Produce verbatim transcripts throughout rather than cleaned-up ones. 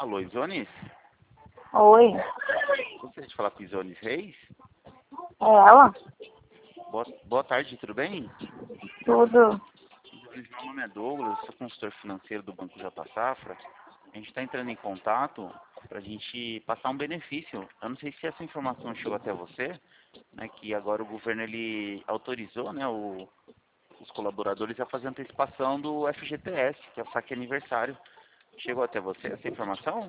Alô, Isones? Oi, Gostaria de falar com Isones Reis? é ela? Boa, boa tarde, tudo bem? Tudo. Isones, meu nome é Douglas, sou consultor financeiro do Banco J Safra. A gente está entrando em contato para a gente passar um benefício. Eu não sei se essa informação chegou até você, né, que agora o governo ele autorizou, né, o, os colaboradores a fazer antecipação do F G T S, que é o saque aniversário. Chegou até você essa informação?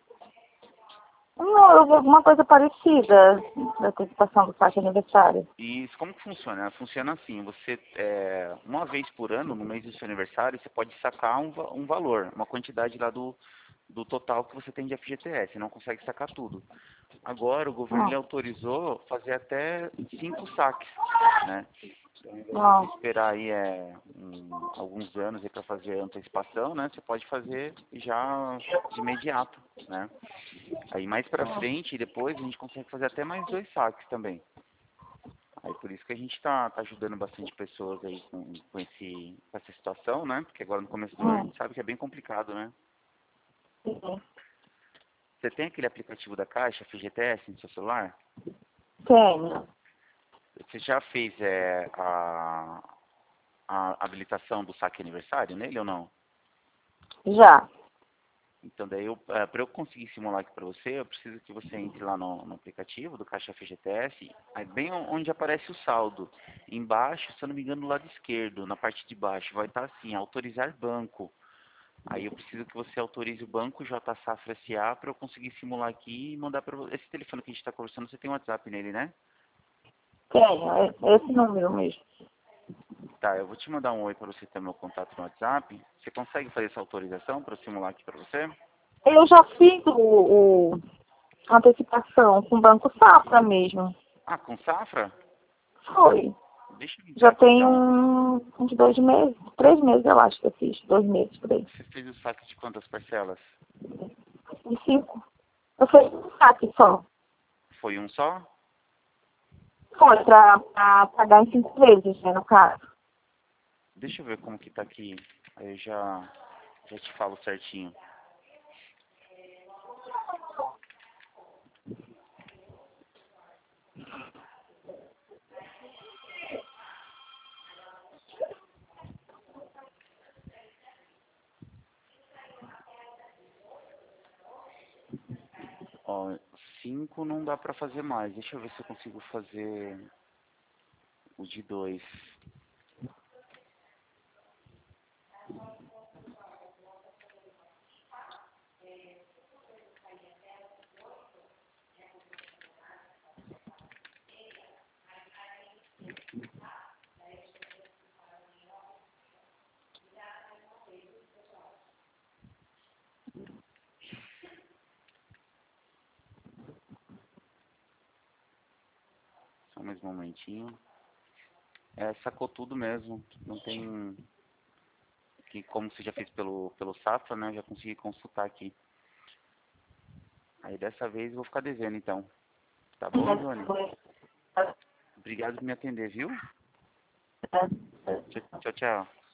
Não, eu vi alguma coisa parecida da antecipação do saque aniversário. E isso como que funciona? Funciona assim, você, é, uma vez por ano, no mês do seu aniversário, você pode sacar um, va- um valor, uma quantidade lá do, do total que você tem de F G T S, não consegue sacar tudo. Agora o governo ele Não, autorizou fazer até cinco saques, né? Então, ao invés de você não, esperar aí é, um, alguns anos para fazer a antecipação, né? Você pode fazer já de imediato, né? Aí mais para frente, depois, a gente consegue fazer até mais dois saques também. Aí por isso que a gente está tá ajudando bastante pessoas aí com, com, esse, com essa situação, né? Porque agora no começo do ano a não. gente sabe que é bem complicado, né? Sim. Você tem aquele aplicativo da Caixa, F G T S, no seu celular? Tenho. Você já fez é, a, a habilitação do saque aniversário nele ou não? Já. Então daí, para eu conseguir simular aqui para você, eu preciso que você entre lá no, no aplicativo do Caixa F G T S, aí bem onde aparece o saldo. Embaixo, se eu não me engano, do lado esquerdo, na parte de baixo, vai estar assim, autorizar banco. Aí eu preciso que você autorize o banco J Safra S A para eu conseguir simular aqui e mandar para você. Esse telefone que a gente está conversando, você tem um WhatsApp nele, né? Tenho. É é esse número mesmo. Tá, eu vou te mandar um oi para você ter meu contato no WhatsApp. Você consegue fazer essa autorização para eu simular aqui para você? Eu já fiz o, o a antecipação com o Banco Safra mesmo. Ah, com Safra? Foi. Deixa eu entrar Já aqui tem então. um, uns dois meses, três meses eu acho que eu fiz. Dois meses por aí. Você fez o saque de quantas parcelas? E cinco. Eu fiz um saque só. Foi um só? Foi pra, pra pagar em cinco vezes, né, no caso. Deixa eu ver como que tá aqui. Aí eu já, já te falo certinho. Ó, cinco não dá pra fazer mais. Deixa eu ver se eu consigo fazer o de dois. Só mais um momentinho. É, sacou tudo mesmo. Não tem... Que como você já fez pelo, pelo Safra, né? Eu já consegui consultar aqui. Aí dessa vez eu vou ficar devendo então. Tá bom, Isone? Obrigado por me atender, viu? Tchau, tchau. Tchau.